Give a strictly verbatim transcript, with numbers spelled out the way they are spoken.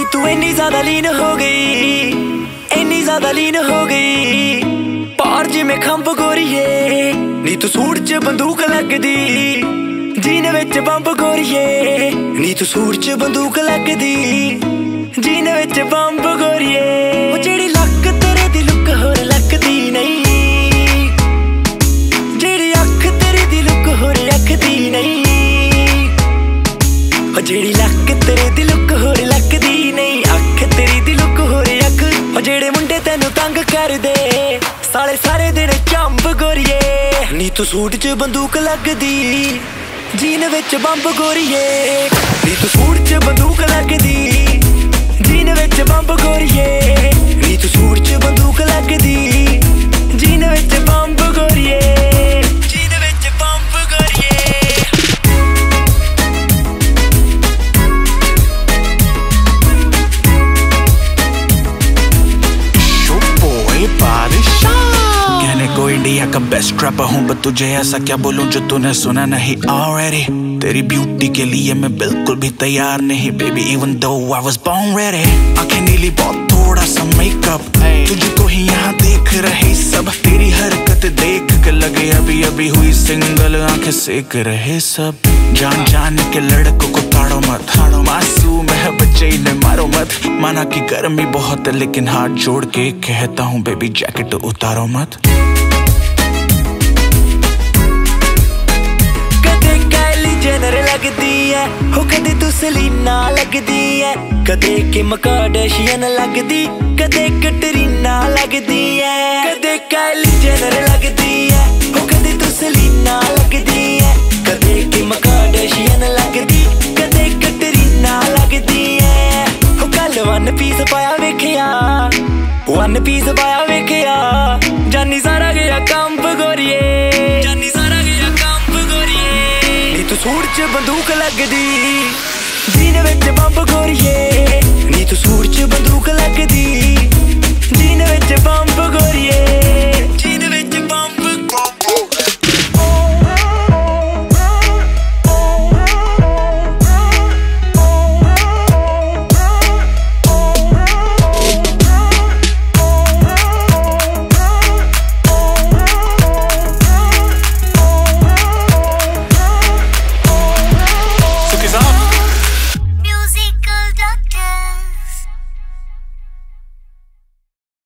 तू इन्नी ज्यादा लीन हो गई, इन्नी ज्यादा लीन हो गई, पार जिमें खंभ गोरीए नी तू सूट च बंदूक लगदी, जीन विच बंब गोरीए नी तू सूट च बंदूक लगदी, जीन विच बंब गोरीए। ओ जेड़ी लक तेरे दी लुक होर लकदी नहीं, जेड़ी अख तेरी दी लुक होर अखदी नहीं, ओ जेड़ी लक तेरे दी लुक होर लकदी नहीं, अख तेरी दी लुक होर अख। ओ जेड़े मुंडे तैनू तंग कर दे साले सारे दिन चंब गोरीए नी तू सूट च बंदूक लगदी, जीन विच बंब गोरीए नी तू सूट च बंदूक लगदी, जीन विच बंब गोरीए नी तू सूट च बंदूक लगदी, जीन विच बंब गोरीए, जीन विच बंब गोरीए। को इंडिया का बेस्ट रैपर हूँ, बट तुझे ऐसा क्या बोलूं जो तूने सुना नहीं ऑलरेडी। तेरी ब्यूटी के लिए मैं बिल्कुल भी तैयार नहीं baby, even though I was born ready. आंखें नीली बहुत थोड़ा सा मेकअप, तुझे को ही यहाँ देख रहे सब, तेरी हरकत देख के लगे अभी अभी हुई सिंगल, आंखें सेक रहे सब। जान जान के लड़कों को ताड़ो मत, मासूम है बच्चे इन्हें मारो मत, माना कि गर्मी बहुत है लेकिन हाथ जोड़ के कहता हूँ बेबी जैकेट उतारो मत। जेनर लगदी है हो कदे तू सलीना लगदी है, कदे किम कार्दाशियन लगदी, कदे कैटरीना लगदी है, कदे काइली जेनर लगदी है हो कदे तू सलीना लगदी है, कदे किम कार्दाशियन लगदी, कदे कैटरीना लगदी है। हो कल वन पीस पाया वेखिया, वन पीस पाया वेखिया, जानी सारा गया कंप गोरीए, जानी सारा गया कंप गोरीए नी तू सूट च बंदूक लगदी, जीन विच बंब गोरीए नी तू सूट च बंदूक लगदी, जीन विच